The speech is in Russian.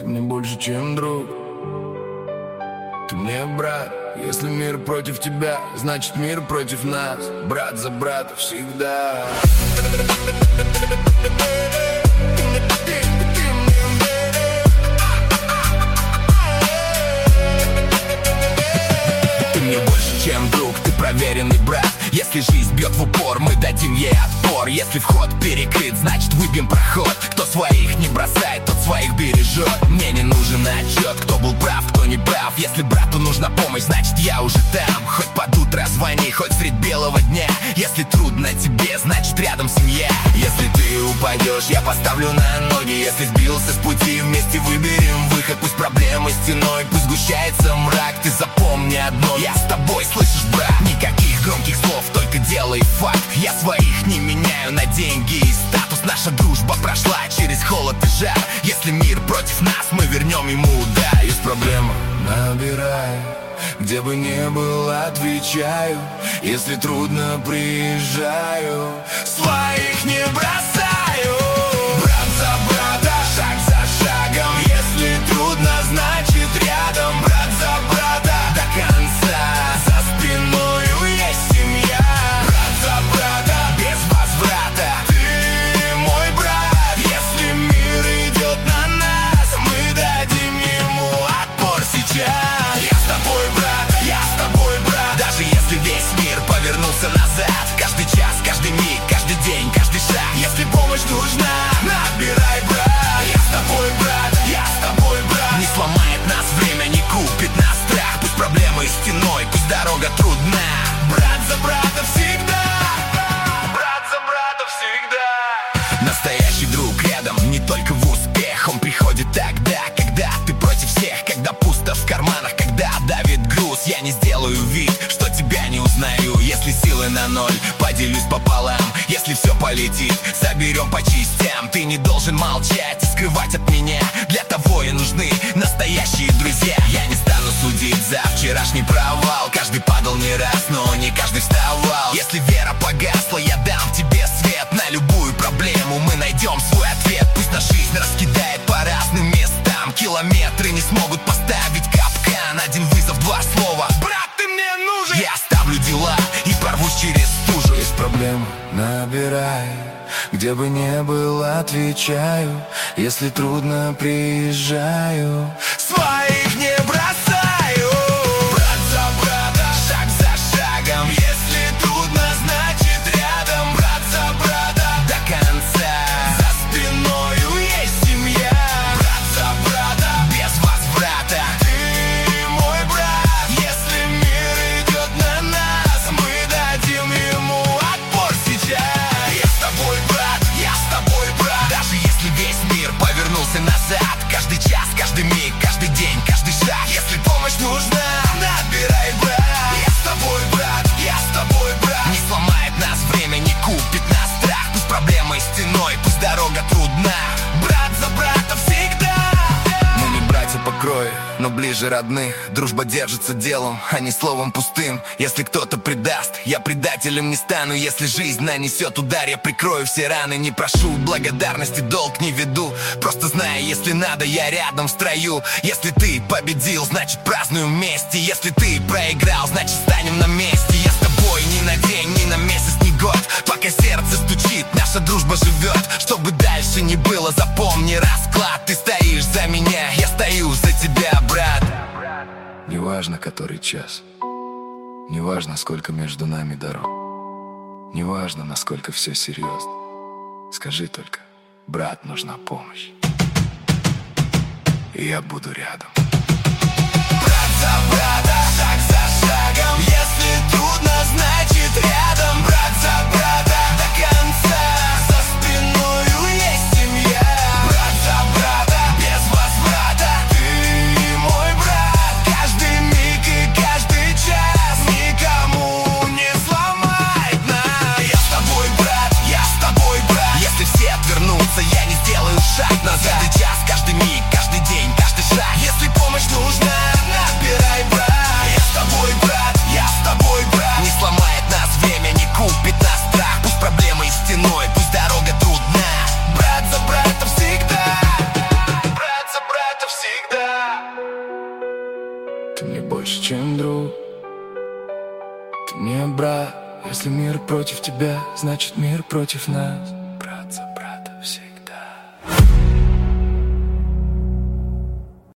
Ты мне больше, чем друг. Ты мне брат. Если мир против тебя, значит мир против нас. Брат за брата всегда. Ты мне больше, чем друг, ты проверенный брат. Если жизнь бьет в упор, мы дадим ей отпор. Если вход перекрыт, значит выбьем проход. Кто своих не бросает, тот своих бережет. Мне не нужен отчет, кто был прав, кто не прав. Если брату нужна помощь, значит я уже там. Хоть под утро звони, хоть средь белого дня. Если трудно тебе, значит рядом семья. Если ты упадешь, я поставлю на ноги. Если сбился с пути, вместе выберем выход. Пусть проблемы стеной, пусть сгущается мрак. Ты запомни одно, я с тобой, слышишь, брат? Никаких громких слов, только дело и факт. Я своих не меняю на деньги и статус. Наша дружба прошла через холод и жар. Если мир против нас, мы вернем ему удар. Есть проблема, набирай. Где бы ни был, отвечаю. Если трудно, приезжаю. Своих не бросаю. Брат за брата, шаг за шагом. Если трудно, значит рядом. Брат за брата до конца. За спиною есть семья. Брат за брата без возврата. Ты мой брат. Если мир идет на нас, мы дадим ему отпор сейчас. Я с тобой, брат, я с тобой, брат. Даже если весь мир повернулся назад. Каждый час, каждый миг, каждый день, каждый шаг. Если помощь нужна, набирай, брат. Я с тобой, брат, я с тобой, брат. Не сломает нас время, не купит нас страх. Пусть проблемы стеной, пусть дорога трудна. Брат за брата всегда. Брат за брата всегда. Настоящий друг рядом, не только в успех. Он приходит тогда, когда ты против всех. Когда пусто в карманах, когда давит груз. Я не сделаю вид, что тебя не узнаю. Если силы на ноль, поделюсь пополам. Если все полетит, соберем по частям. Ты не должен молчать и скрывать от меня. Для того и нужны настоящие друзья. Я не стану судить за вчерашний провал. Каждый падал не раз, но не каждый вставал. Если вера погасла, я дам тебе свет. На любую проблему мы найдем свой ответ. Пусть наша жизнь раскидает по разным местам. Километры не смогут поставить капкан. Один вызов, два слова: брат, ты мне нужен. Я оставлю дела и порвусь через стужу. Есть проблема, набирай. Где бы ни был, отвечаю. Если трудно, приезжаю. Своих не бросаю. Брат за брата, шаг за шагом. Если трудно, значит рядом. Брат за брата до конца. За спиною есть семья. Брат за брата без возврата. Ты мой брат. Если мир идет на нас, мы дадим ему отпор сейчас. Я с тобой, брат, я с тобой, брат. Даже если весь мир повернулся назад. Каждый час, каждый миг, каждый день, каждый шаг. Если помощь нужна, набирай, брат. Я с тобой, брат, я с тобой, брат. Не сломает нас время, не купит нас страх. Пусть проблемы стеной, пусть дорога трудна. Брат за брата всегда. Мы не братья по крови, но ближе родных. Дружба держится делом, а не словом пустым. Если кто-то предаст, я предателем не стану. Если жизнь нанесет удар, я прикрою все раны. Не прошу благодарности, долг не веду. Просто знаю, если надо, я рядом в строю. Если ты победил, значит празднуем вместе. Если ты проиграл, значит станем на месте. Я с тобой ни на день, ни на месяц, ни год. Пока сердце стучит, наша дружба живет. Чтобы дальше не было, запомни расклад. Ты стоишь за меня, я стою за тебя, брат. Неважно, который час. Неважно, сколько между нами дорог. Неважно, насколько все серьезно. Скажи только: брат, нужна помощь. И я буду рядом. Брат за брата, шаг за шагом. Если трудно, значит рядом. Брат за брата до конца. За спиною есть семья. Брат за брата без возврата. Ты мой брат. Каждый миг и каждый час никому не сломает нас. Я с тобой, брат, я с тобой, брат. Если все отвернутся, я не сделаю шаг назад. Каждый час, каждый миг, каждый день, каждый шаг. Если помощь нужна, набирай, брат. Я с тобой, брат, я с тобой, брат. Не сломает нас время, не купит нас страх. Пусть проблемы стеной, пусть дорога трудна. Брат за брата всегда. Брат за брата всегда. Ты мне больше, чем друг. Ты мне брат. Если мир против тебя, значит мир против нас, братцы.